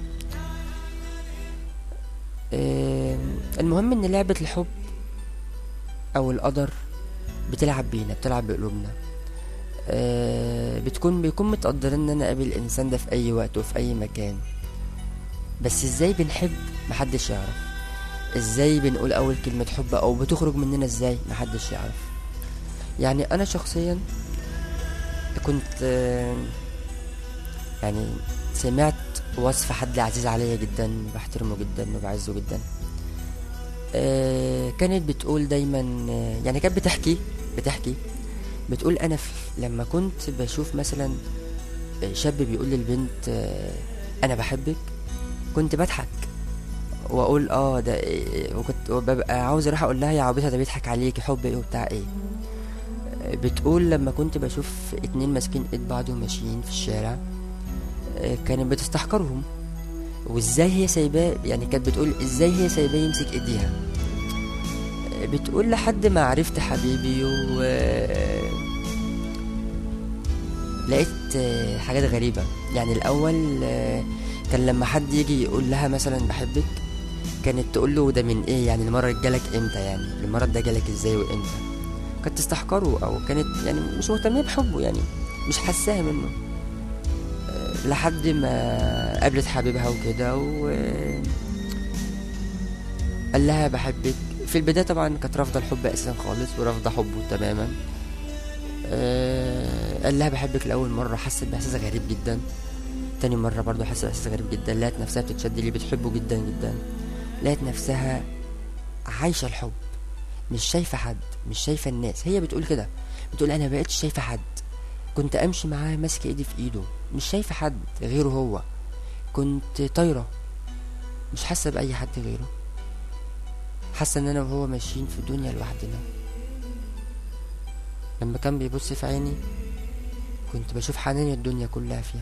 أه المهم ان لعبة الحب او القدر بتلعب بينا، بتلعب بقلوبنا. أه بتكون بيكون متقدر ان انا اقابل الانسان ده في اي وقت وفي اي مكان. بس ازاي بنحب محدش يعرف. ازاي بنقول اول كلمة حب او بتخرج مننا ازاي محدش يعرف. يعني انا شخصيا كنت يعني سمعت وصف حد عزيز عليا جدا، بحترمه جدا وبعزه جدا. كانت بتقول دايما، يعني كانت بتحكي بتحكي بتقول انا لما كنت بشوف مثلا شاب بيقول للبنت انا بحبك، كنت بضحك واقول اه ده إيه، وكنت ببقى عاوز اروح اقول لها يا عبيطه ده بيضحك عليكي، حب ايه وبتاع ايه. بتقول لما كنت بشوف اتنين ماسكين ايد بعض وماشيين في الشارع كانت بتستحقرهم، وازاي هي سايباه، يعني كانت بتقول ازاي هي سايباه يمسك ايديها. بتقول لحد ما عرفت حبيبي و لقيت حاجات غريبة. يعني الاول كان لما حد يجي يقول لها مثلا بحبك كانت تقول له ده من ايه، يعني المرة جالك امتى، يعني المرض ده جالك ازاي وامتى. كانت تستحقره او كانت يعني مش مهتمة بحبه، يعني مش حساها منه. لحد ما قابلت حبيبها وكده و قال لها بحبك. في البداية طبعا كانت رافضة الحب اساسا خالص ورافضة حبه تماما. أه قال لها بحبك لأول مرة، حست بإحساس غريب جدا. تاني مرة برضو حست بإحساس غريب جدا، لقت نفسها بتتشد ليه، بتحبه جدا جدا. لقت نفسها عايشة الحب، مش شايفة حد، مش شايفة الناس. هي بتقول كده، بتقول أنا بقيتش شايفة حد، كنت أمشي معاه ماسكة إيدي في إيده، مش شايفة حد غيره هو، كنت طايرة مش حاسة بأي حد غيره. حاسة ان انا وهو ماشيين في الدنيا لوحدنا. لما كان بيبص في عيني كنت بشوف حنان الدنيا كلها فيها.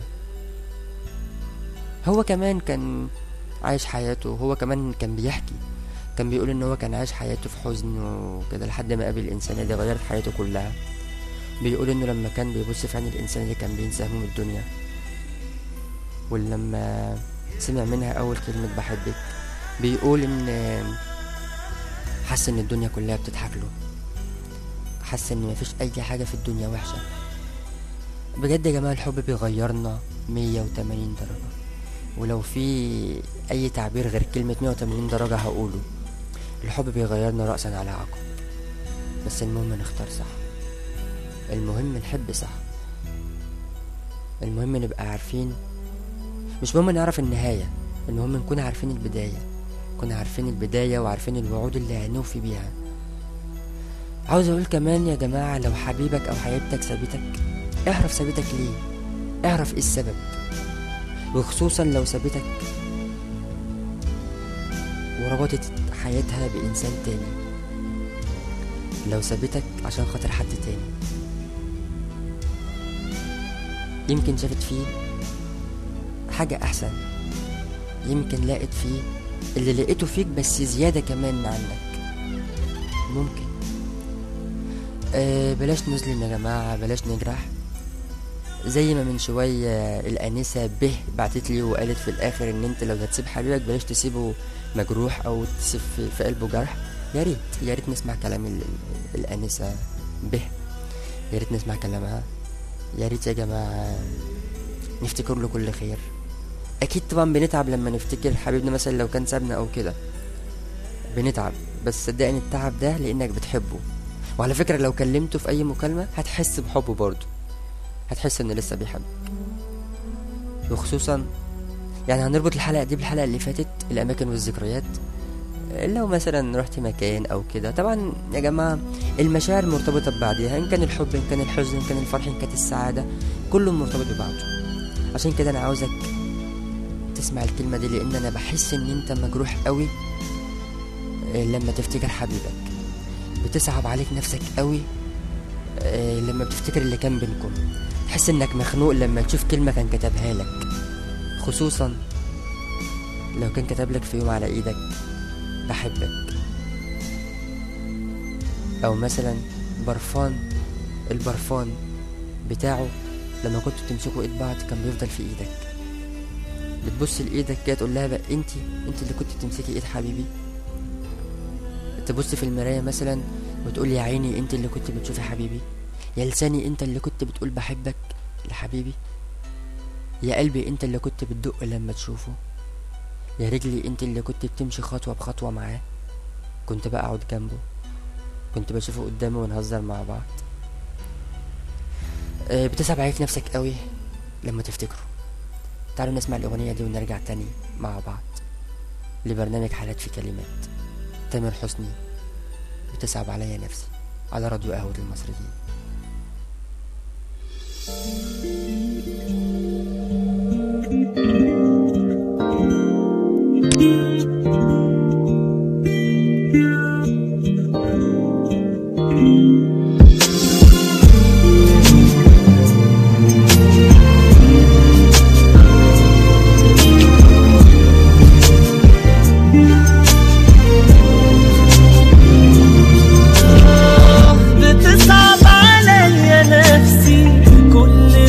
هو كمان كان عايش حياته، هو كمان كان بيحكي، كان بيقول ان هو كان عايش حياته في حزن وكده لحد ما قابل الانسانة دي غيرت حياته كلها. بيقول انه لما كان بيبص في عين الانسانة دي كان بينسى هموم الدنيا، ولما سمع منها اول كلمة بحبك بيقول ان حس ان الدنيا كلها بتضحك له، حس ان مفيش اي حاجة في الدنيا وحشة. بجد يا جماعة الحب بيغيرنا مية وتمانين درجة، ولو في اي تعبير غير كلمة مية وتمانين درجة هقوله. الحب بيغيرنا رأسا على عقب، بس المهم نختار صح، المهم نحب صح، المهم نبقى عارفين، مش مهم نعرف النهاية، المهم نكون عارفين البداية، نكون عارفين البداية وعارفين الوعود اللي هنوفي بيها. عاوز اقول كمان يا جماعة، لو حبيبك او حبيبتك سابتك اعرف سابتك ليه، اعرف ايه السبب، وخصوصا لو سابتك وربطت حياتها بإنسان تاني، لو سابتك عشان خاطر حد تاني. يمكن شافت فيه حاجة أحسن، يمكن لقت فيه اللي لقيته فيك بس زيادة كمان عنك، ممكن. أه بلاش نظلم يا جماعة، بلاش نجرح. زي ما من شوية الأنسة به بعتت لي وقالت في الآخر إن أنت لو هتسيب حبيبك بلاش تسيبه مجروح أو تسيب في, في قلبه جرح. يا ريت يا ريت نسمع كلام ال- ال- الأنسة به، يا ريت نسمع كلامها، يا ريت يا جماعة نفتكر له كل خير. أكيد طبعا بنتعب لما نفتكر حبيبنا مثلا لو كان سابنا أو كده، بنتعب، بس صدقني التعب ده لأنك بتحبه. وعلى فكرة لو كلمته في أي مكالمة هتحس بحبه برضه، هتحس إنه لسه بيحبك. وخصوصا يعني هنربط الحلقة دي بالحلقة اللي فاتت، الأماكن والذكريات. لو مثلا رحت مكان أو كده، طبعا يا جماعة المشاعر مرتبطة ببعضها، إن كان الحب إن كان الحزن إن كان الفرح إن كانت السعادة، كله مرتبط ببعضه. عشان كده أنا عاوزك تسمع الكلمة دي، لأن أنا بحس إن أنت مجروح قوي لما تفتكر حبيبك، بتصعب عليك نفسك قوي لما بتفتكر اللي كان بينكم، تحس إنك مخنوق لما تشوف كلمة كان كتبها لك، خصوصا لو كان كتب لك في يوم على ايدك بحبك، او مثلا برفان، البرفان بتاعه لما كنتوا تمسكوا ايد بعض كان بيفضل في ايدك، بتبص لايدك كده تقول لها بقى انتي انتي اللي كنت تمسكي ايد حبيبي. تبص في المرايه مثلا وتقول يا عيني انت اللي كنت بتشوفي حبيبي، يا لساني انت اللي كنت بتقول بحبك لحبيبي، يا قلبي انت اللي كنت بتدق لما تشوفه، يا رجلي انت اللي كنت بتمشي خطوة بخطوة معاه، كنت بقعد جنبه، كنت بشوفه قدامي ونهزر مع بعض. اه بتصعب عليك نفسك قوي لما تفتكره. تعالوا نسمع الأغنية دي ونرجع تاني مع بعض لبرنامج حالات في كلمات. تامر حسني، بتصعب عليا نفسي، على راديو قهوة المصريين. بتصعب عليا نفسي كل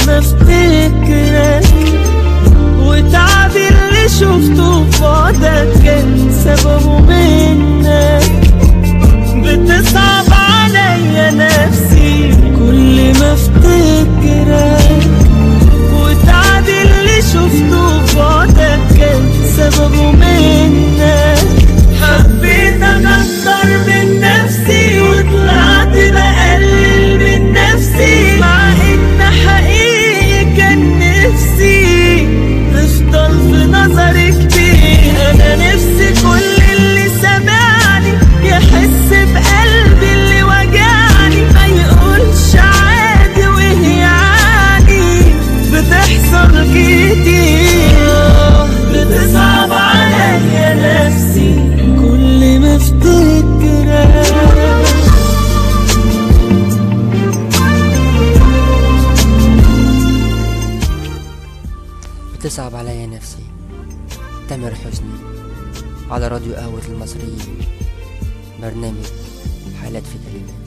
بتصعب عليا نفسي. تامر حسني على راديو قهوة المصريين، برنامج حالات في كلمات.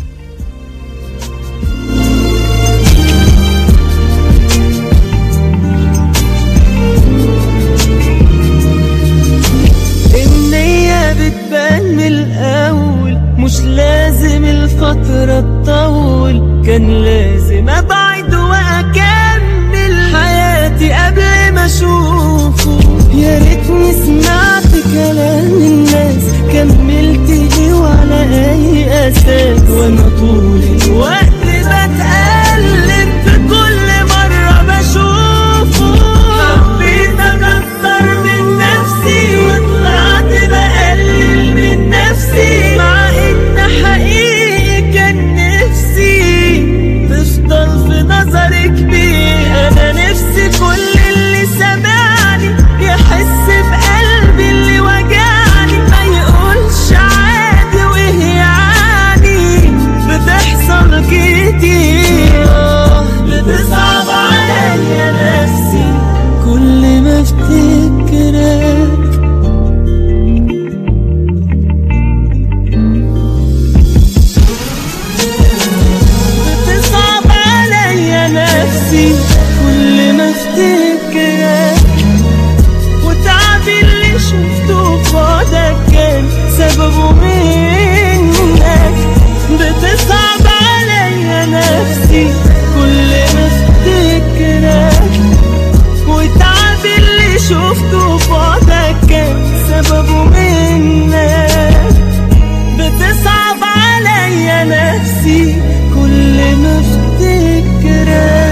النية بتبان من الأول، مش لازم الفترة تطول، كان لازم أبعد وأكمل حياتي قبل ما أشوفه. يا ريتني سمعت كلام الناس، كملت ليه وعلى أي أساس، وأنا طول الوقت بتقلب في كل مرة بشوفه. حبيت أكتر من نفسي وطلعت بقلل من نفسي، مع إن حقيقي كان نفسي تفضل في نظري كبير. أنا نفسي كل اللي سمعني يحس بقلبي اللي وجعني، ما يقولش عادي وإيه يعني، بتحصل كتير. بتصعب عليا نفسي كل ما افتكرك، بتصعب عليا نفسي كل ما افتكرك، وتعبي اللي شفته في بعدك كان سببه منك. بتصعب عليا نفسي كل ما افتكرك، وتعبي اللي شفته في بعدك كان سببه منك. بتصعب عليا نفسي كل ما افتكرك.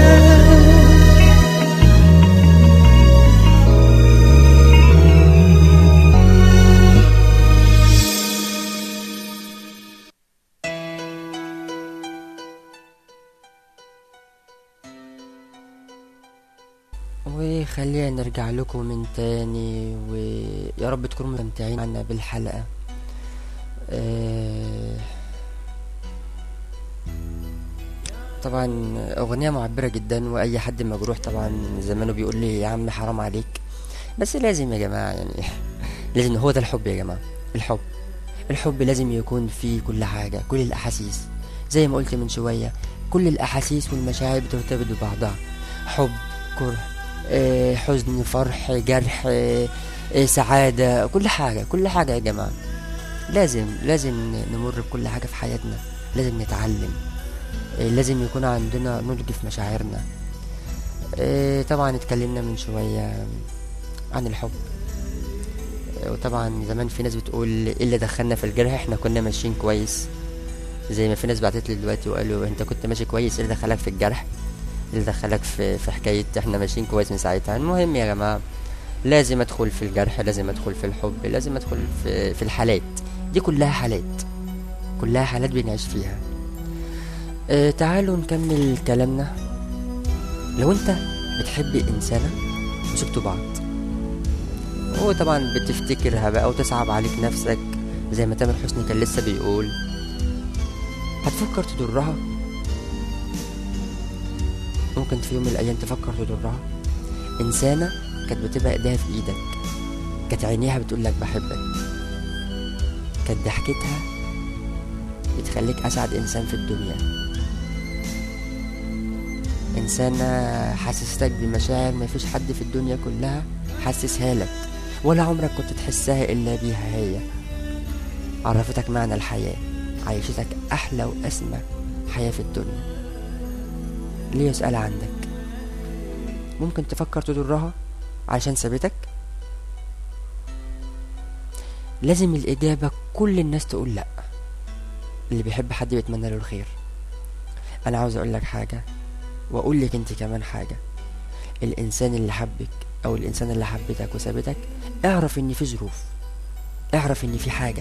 وخلينا نرجع لكم من تاني، ويا رب تكونوا مستمتعين معنا بالحلقة. آه طبعا أغنية معبرة جدا، وأي حد مجروح طبعا زمانه بيقول لي يا عم حرام عليك، بس لازم يا جماعة يعني لازم. هو ده الحب يا جماعة. الحب الحب لازم يكون فيه كل حاجة، كل الأحاسيس. زي ما قلت من شوية، كل الأحاسيس والمشاعر بترتبط ببعضها. حب، كره، آه حزن، فرح، جرح، آه سعادة، كل حاجة كل حاجة يا جماعة. لازم لازم نمر بكل حاجة في حياتنا، لازم نتعلم، آه لازم يكون عندنا نضج في مشاعرنا. آه طبعا اتكلمنا من شوية عن الحب، آه وطبعا زمان في ناس بتقول ايه اللي دخلنا في الجرح، احنا كنا ماشيين كويس. زي ما في ناس بعتت لي دلوقتي وقالوا انت كنت ماشي كويس، ايه اللي دخلك في الجرح، اللي دخلك في في حكاية احنا ماشيين كويس من ساعتها. المهم يا جماعة، لازم ادخل في الجرح، لازم ادخل في الحب، لازم ادخل في, في الحالات دي. كلها حالات، كلها حالات بنعيش فيها. اه تعالوا نكمل كلامنا. لو انت بتحب انسانة وسبتوا بعض، وطبعا بتفتكرها بقى وتصعب عليك نفسك زي ما تامر حسني كان لسه بيقول، هتفكر تضرها؟ ممكن في يوم من الايام تفكر تضرها؟ انسانة كانت بتبقى ايديها في ايدك، كانت عينيها بتقولك بحبك، كانت ضحكتها بتخليك اسعد انسان في الدنيا، انسانة حسستك بمشاعر مفيش حد في الدنيا كلها حسسها لك، ولا عمرك كنت تحسها الا بيها هي. عرفتك معنى الحياة، عيشتك احلى واسمى حياة في الدنيا. ليه يسأل عندك؟ ممكن تفكر تضرها عشان سابتك؟ لازم الإجابة كل الناس تقول لأ. اللي بيحب حد بيتمنى له الخير. أنا عاوز أقول لك حاجة وأقول لك أنت كمان حاجة. الإنسان اللي حبك أو الإنسان اللي حبتك وسابتك، اعرف إن في ظروف، اعرف إن في حاجة.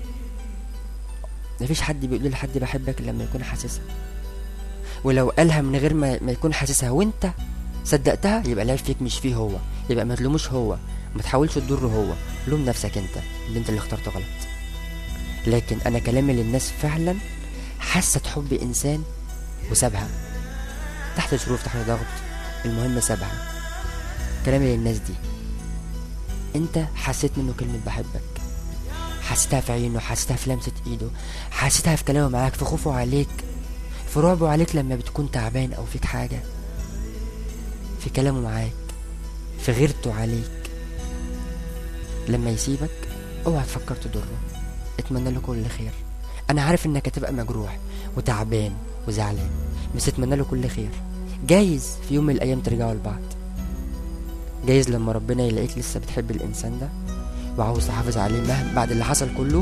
مفيش حد بيقول لحد بحبك لما يكون حاسسها، ولو قالها من غير ما, ما يكون حاسسها وانت صدقتها، يبقى العيب فيك مش فيه هو. يبقى ما تلوموش هو، ما تحاولش تضره هو، لوم نفسك انت اللي انت اللي اخترته غلط. لكن انا كلامي للناس فعلا حست حب انسان وسابها تحت ظروف، تحت ضغط، المهم سابها. كلامي للناس دي. انت حسيت منه كلمة بحبك، حسيتها في عينه، حسيتها في لمسة ايده، حسيتها في كلامه معاك، في خوفه عليك، في رعبه عليك لما بتكون تعبان او فيك حاجة، في كلامه معاك، في غيرته عليك. لما يسيبك اوعى تفكر تضره، اتمنى له كل خير. انا عارف انك هتبقى مجروح وتعبان وزعلان، بس اتمنى له كل خير. جايز في يوم من الايام ترجعوا لبعض، جايز لما ربنا يلاقيك لسه بتحب الانسان ده وعاوز تحافظ عليه مهما بعد اللي حصل كله،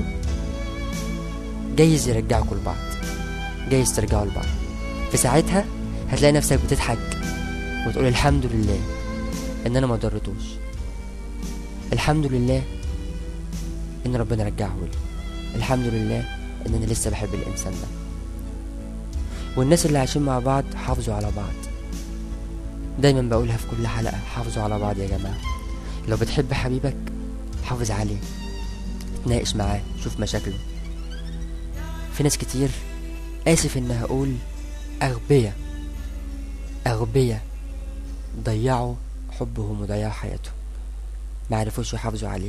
جايز يرجعكوا لبعض، جايز ترجعوا لبعض. في ساعتها هتلاقي نفسك بتضحك وتقول الحمد لله ان انا ما ضرتوش، الحمد لله ان ربنا رجعه لي، الحمد لله ان انا لسه بحب الانسان ده. والناس اللي عايشين مع بعض حافظوا على بعض، دايما بقولها في كل حلقة، حافظوا على بعض يا جماعة. لو بتحب حبيبك حافظ عليه، اتناقش معاه، شوف مشاكله. في ناس كتير، آسف إن هقول أغبية أغبية ضيعوا حبهم وضيعوا حياتهم، معرفوش يحافظوا عليه.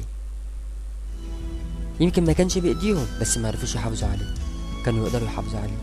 يمكن ما كانش بإيديهم بس معرفوش يحافظوا عليه، كانوا يقدروا يحافظوا عليه.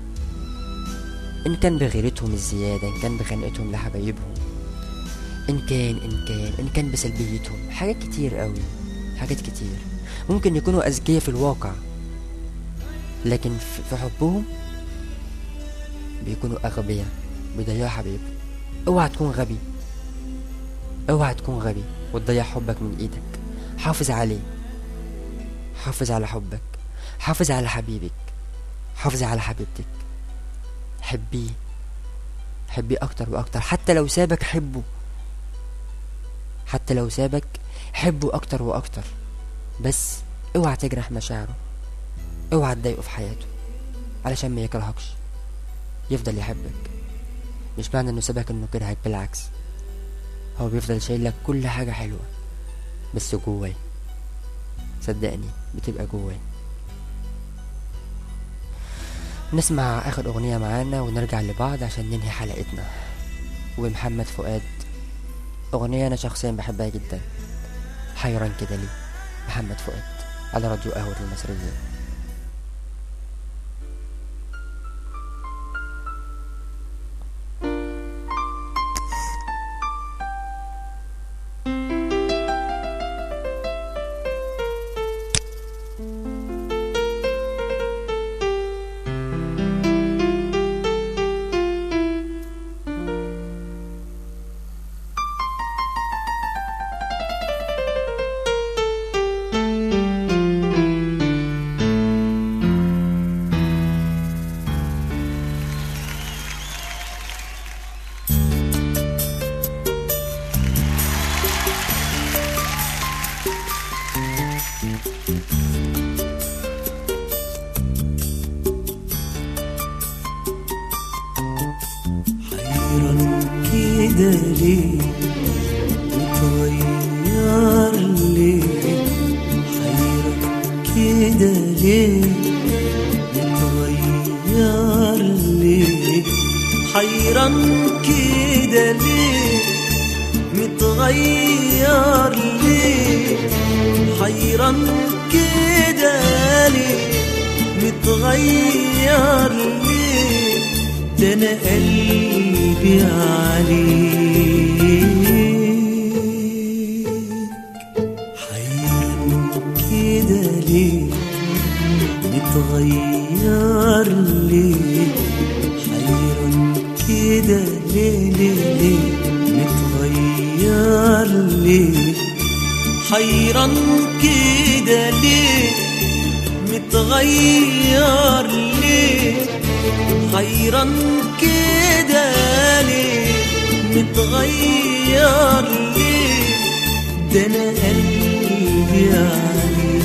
إن كان بغيرتهم الزيادة، إن كان بخنقتهم لحبايبهم، إن كان إن كان إن كان بسلبيتهم، حاجات كتير قوي، حاجات كتير. ممكن يكونوا أذكياء في الواقع، لكن في حبهم بيكونوا أغبياء، بيضيعوا حبيبهم. اوعى تكون غبي، اوعى تكون غبي وتضيع حبك من ايدك. حافظ عليه، حافظ على حبك، حافظ على حبيبك، حافظ على حبيبتك. حبيه، حبيه اكتر واكتر. حتى لو سابك حبه، حتى لو سابك حبه اكتر واكتر، بس اوعى تجرح مشاعره، اوعى تضايقه في حياته علشان ما يكرهكش، يفضل يحبك. مش معنى انه سابك انه كرهك، بالعكس هو بيفضل شايل لك كل حاجة حلوة، بس جواه، صدقني بتبقى جواه. نسمع اخر اغنية معانا ونرجع لبعض عشان ننهي حلقتنا. ومحمد فؤاد، اغنية انا شخصيا بحبها جدا، حيران كده ليه. محمد فؤاد على راديو قهوة المصرية. كده ليه متغير ليه، حيرك كده ليه متغير ليه، حيران كده ليه متغير ليه، حيران كده ليه متغير ليه، ده انا قلبي عليك. حيران كده ليه متغير ليه، حيران كده ليه ليه ليه متغير ليه، حيران كده ليه متغير ليه، حيران كده ليه متغير ليه، ده انا قلبي عليك.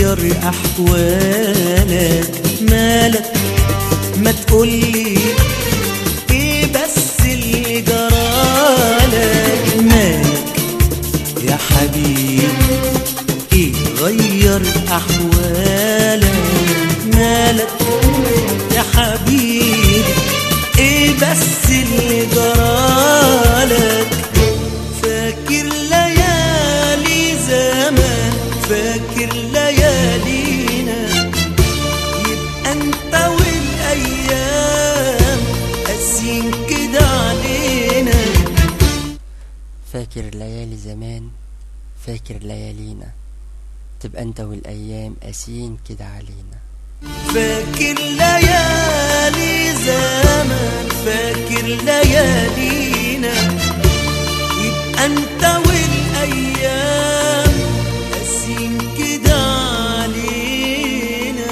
غير احوالك. مالك ما تقولي ايه بس اللي جرالك؟ مالك يا حبيبي ايه غير احوالك؟ مالك يا حبيبي ايه بس اللي جرالك؟ فاكر ليالي زمان، فاكر ليالينا، يبقى انت والايام قاسيين كده علينا. فاكر ليالي زمان، فاكر ليالينا، تبقى انت والايام قاسيين كده علينا. فاكر ليالي زمان، فاكر ليالينا، يبقى انت والايام قاسيين كده علينا.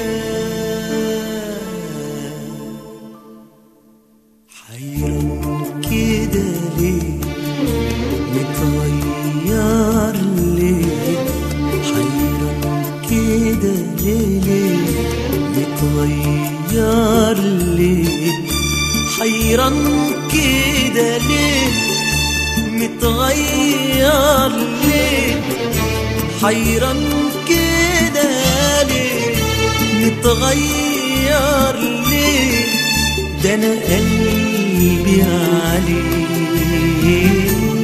حيران كده ليه؟ متغير ليه؟ حيران كده ليه ليه؟ متغير ليه؟ حيران كده ليه؟ متغير ليه؟ حيران كده ليه؟ متغير ليه؟ ده انا قلبي عليك.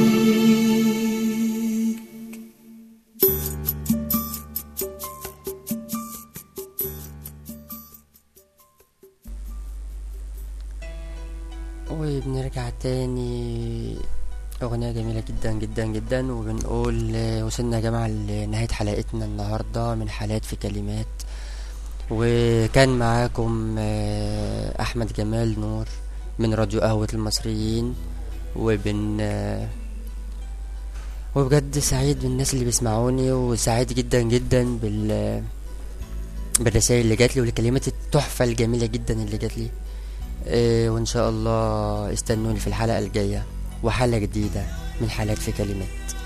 وبنرجع تاني، أغنية جميلة جدا جدا جدا، وبنقول وصلنا يا جماعة لنهاية حلقتنا النهاردة من حالات في كلمات. وكان معاكم أحمد جمال نور من راديو قهوة المصريين. وبن وبجد سعيد بالناس اللي بيسمعوني، وسعيد جدا جدا بال بالرسائل اللي جاتلي والكلمات التحفة الجميلة جدا اللي جاتلي. إيه وان شاء الله استنوني في الحلقة الجاية وحلقة جديدة من حالات في كلمات.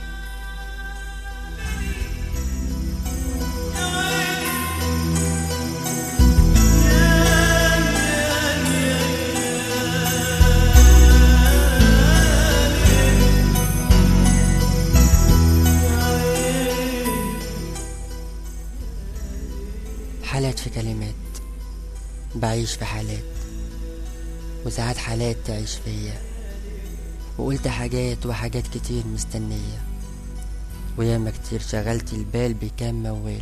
حالات في كلمات، بعيش في حالات، وساعات حالات تعيش فيا، وقلت حاجات وحاجات كتير مستنية، وياما كتير شغلت البال بكام موال،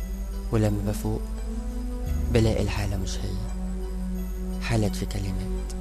ولما بفوق بلاقي الحالة مش هي. حالات في كلمات.